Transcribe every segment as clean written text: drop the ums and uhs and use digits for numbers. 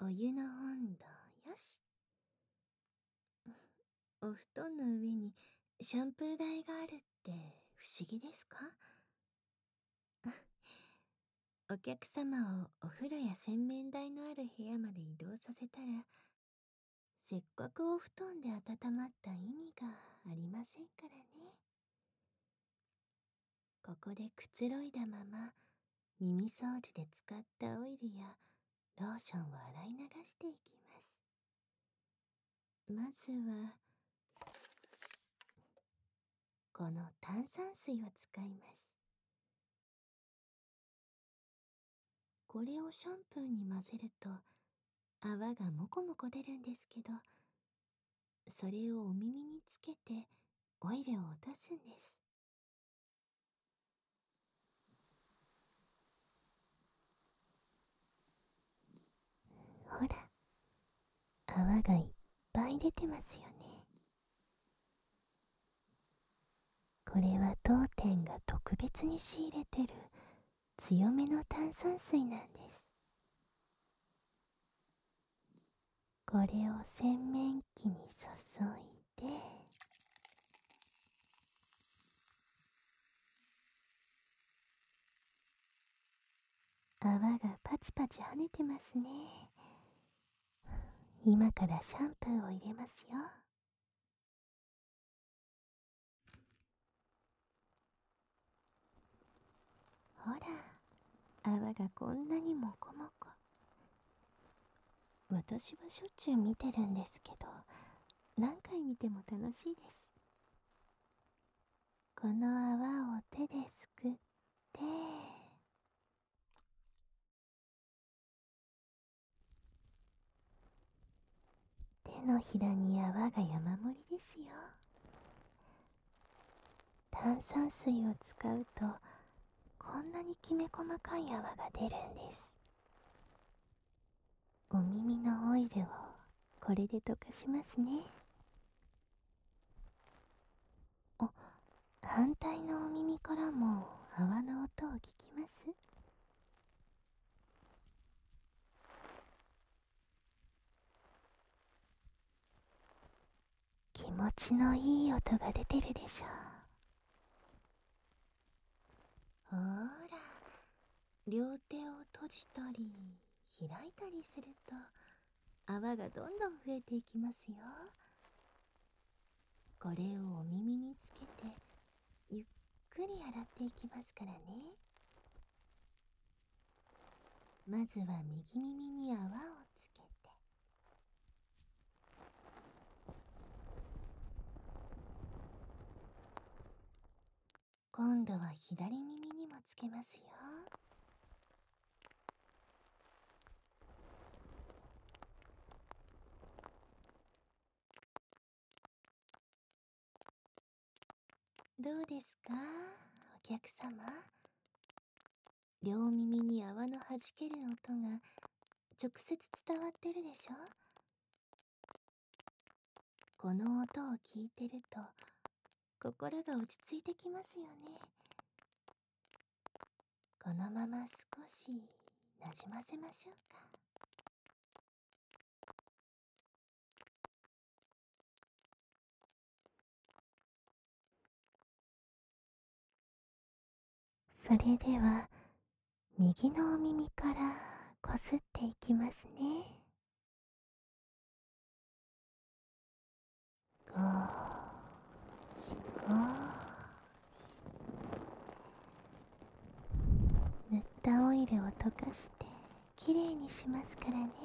お湯の温度よし。お布団の上にシャンプー台があるって不思議ですか？お客様をお風呂や洗面台のある部屋まで移動させたら、せっかくお布団で温まった意味がありませんからね。ここでくつろいだまま、耳掃除で使ったオイルやローションを洗い流していきます。まずは、この炭酸水を使います。これをシャンプーに混ぜると泡がもこもこ出るんですけど、それをお耳につけてオイルを落とすんです。ほら、泡がいっぱい出てますよね。これは当店が特別に仕入れてる強めの炭酸水なんです。これを洗面器に注いで、泡がパチパチ跳ねてますね。今からシャンプーを入れますよ。ほら、泡がこんなにもこもこ。私はしょっちゅう見てるんですけど、何回見ても楽しいです。この泡を手ですくって、手のひらに泡が山盛りですよ。炭酸水を使うと、こんなにきめ細かい泡が出るんです。お耳のオイルをこれで溶かしますね。反対のお耳からも泡の音を聞きます？気持ちのいい音が出てるでしょう。ほーら、両手を閉じたり開いたりすると泡がどんどん増えていきますよ。これをお耳につけてゆっくり洗っていきますからね。まずは右耳に泡をつけて、今度は左耳にもつけますよ。どうですか、お客様。両耳に泡の弾ける音が直接伝わってるでしょ。この音を聞いてると心が落ち着いてきますよね。このまま少しなじませましょうか。それでは右のお耳からこすっていきますね。ゴーシゴー。塗ったオイルを溶かしてきれいにしますからね。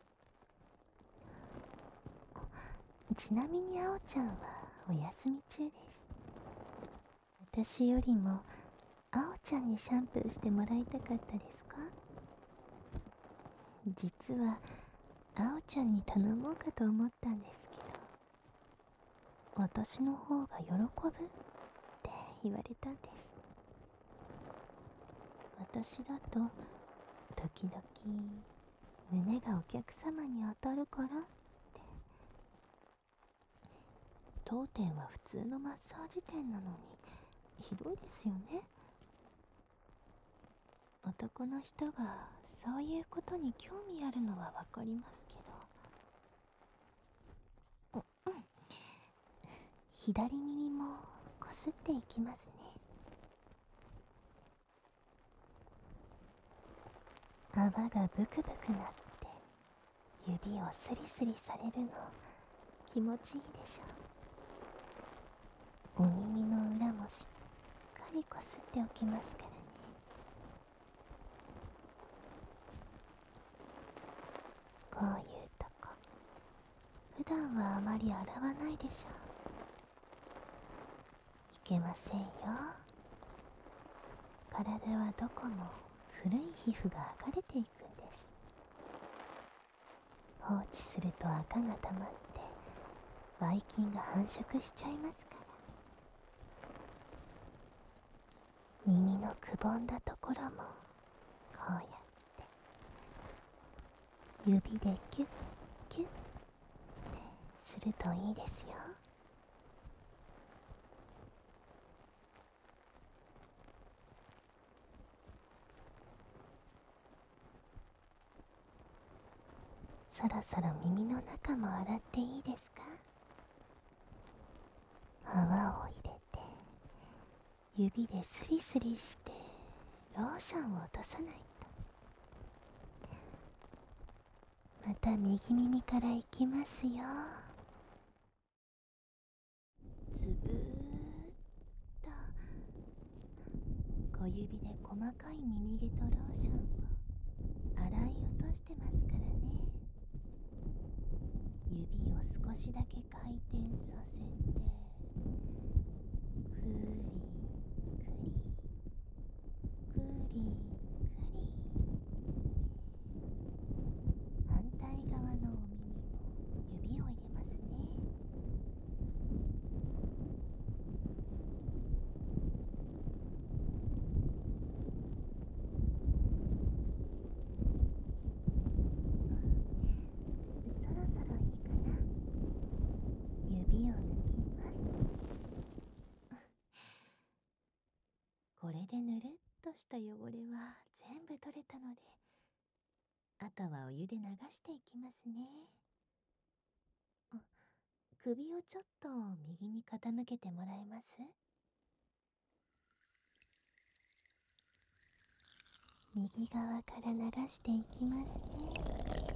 ちなみにあおちゃんはお休み中です。私よりもあおちゃんにシャンプーしてもらいたかったですか？実はあおちゃんに頼もうかと思ったんですけど、私の方が喜ぶって言われたんです。私だと時々胸がお客様に当たるからって。当店は普通のマッサージ店なのにひどいですよね。 男の人がそういうことに興味あるのはわかりますけど。左耳もこすっていきますね。泡がブクブクなって指をスリスリされるの気持ちいいでしょ。お耳の裏もしっかりこすっておきますからね。こういうとこ普段はあまり洗わないでしょ。いけませんよ。体はどこも古い皮膚が剥がれていくんです。放置すると赤が溜まってばい菌が繁殖しちゃいますから。耳のくぼんだところもこうやって指でキュッキュッってするといいですよ。そろそろ耳の中も洗っていいですか？泡を入れて指でスリスリしてローションを落とさないと。また右耳からいきますよ。つぶーっと小指で細かい耳毛とローションを洗い落としてますからね。指を少しだけ回転させてくりくりくりくり。反対側のお耳も指を入れますね。そろそろいいかな。指を抜きます。これでぬるっとした汚れは全部取れたので、あとはお湯で流していきますね。首をちょっと右に傾けてもらえます？右側から流していきますね。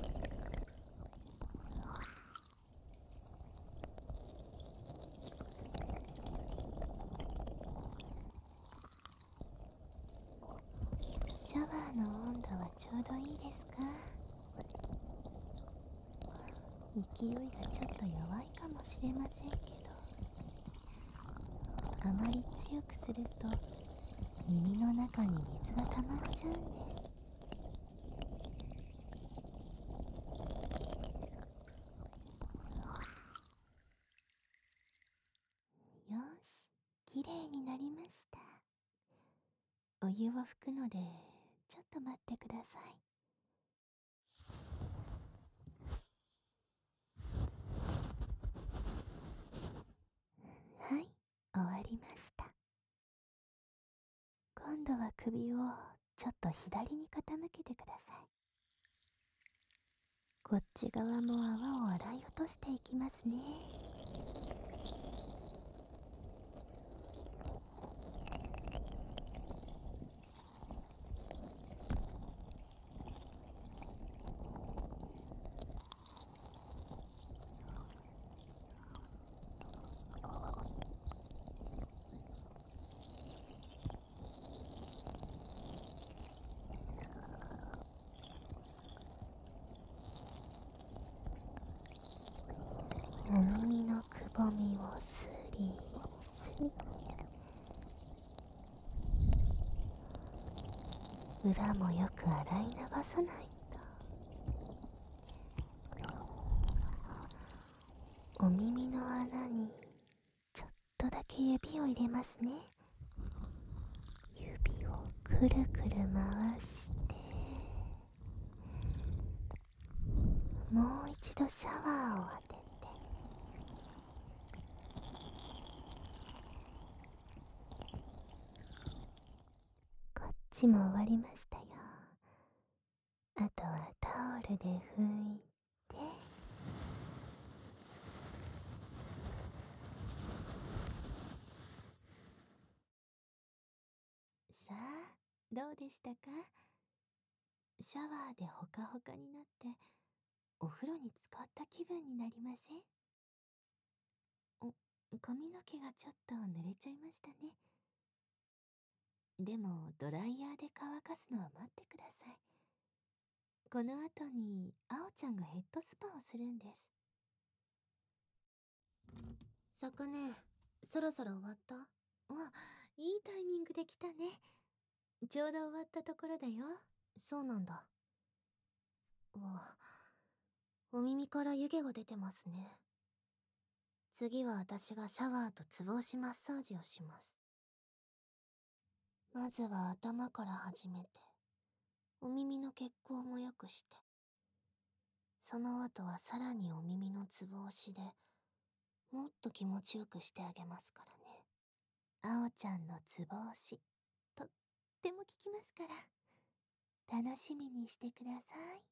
シャワーの温度はちょうどいいですか？勢いがちょっと弱いかもしれませんけど、あまり強くすると耳の中に水が溜まっちゃうんです。よし、きれいになりました。お湯を拭くのでちょっと待ってください。はい、終わりました。今度は首をちょっと左に傾けてください。こっち側も泡を洗い落としていきますね。お耳のくぼみをスリスリ。裏もよく洗い流さないと。お耳の穴にちょっとだけ指を入れますね。指をくるくる回してもう一度シャワーを当てて、こっちも終わりましたよ。 あとはタオルで拭いて。さあ、どうでしたか？シャワーでほかほかになって、お風呂に浸かった気分になりません？髪の毛がちょっと濡れちゃいましたね。でも、ドライヤーで乾かすのは待ってください。この後に、あおちゃんがヘッドスパをするんです。昨年、そろそろ終わった？いいタイミングで来たね。ちょうど終わったところだよ。そうなんだ。お耳から湯気が出てますね。次は私がシャワーとつぼ押しマッサージをします。まずは頭から始めて、お耳の血行も良くして、その後はさらにお耳のつぼ押しで、もっと気持ちよくしてあげますからね。あおちゃんのつぼ押し、とっても効きますから、楽しみにしてください。